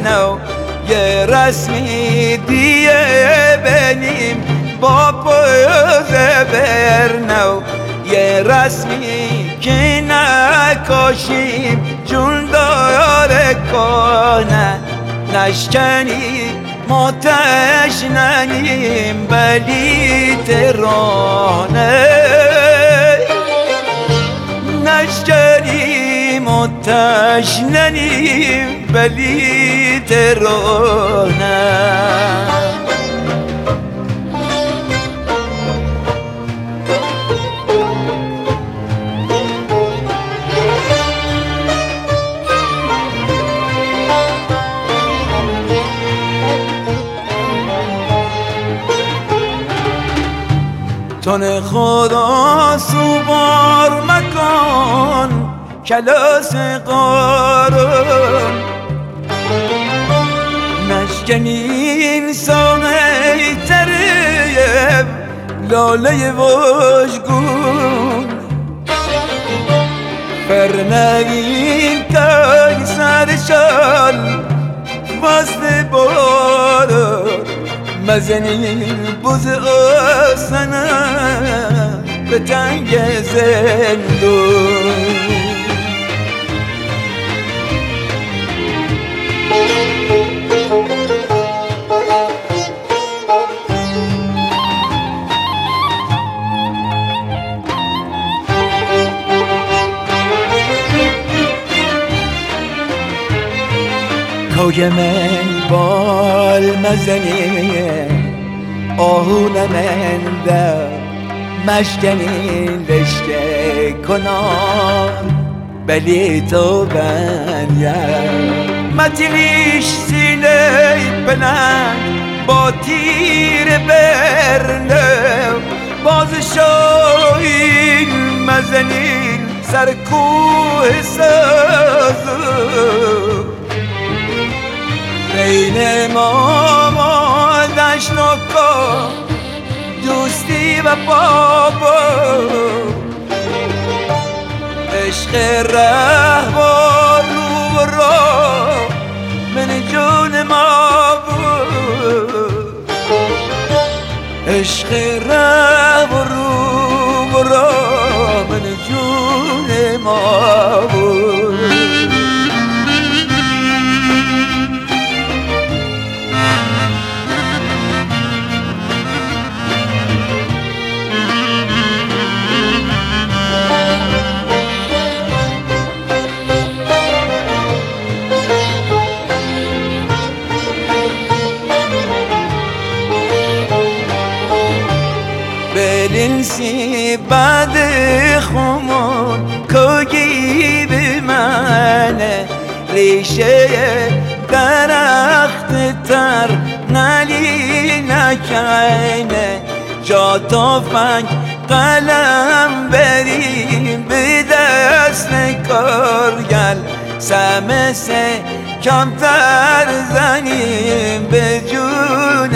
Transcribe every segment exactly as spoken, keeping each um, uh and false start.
نو یه رسمی دیگه بریم با پوز برنو یه رسمی که نکاشیم جون داره کنه نشکنی ما تشننیم ولی ترانه نشکنیم و تشننیم ولی ترانه تن خدا سوار مکان کلاس قارون نشکنین سانه تریب لاله وشگون فرنگین که سرشان واسه بارون مزنین بوز آسنه به تنگ زندون کوی من بال مزنی آهون من در مشکنی لشکه کنان بلی تو بنیم متیلیش سینه بلند با تیر برنه باز شاهین مزنین سر کوه سازو بین ما دشت نکا دوستی و بابا عشق رهوار رو و را من جون ما بود عشق رهوار رو و را من جون ما بود بلنسی بعد خمون کوگی به منه ریشه درخت تر نلی نکنه جا تفنگ قلم بریم به دست کارگل سمسه کمتر زنیم به جون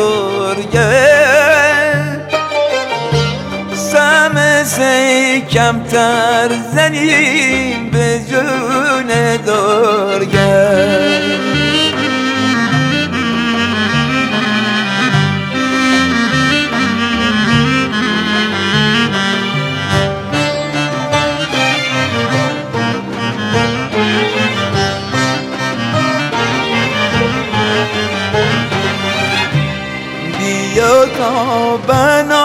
دورگل سمسه کمتر زنیم به جون دورگل بیا تا بنا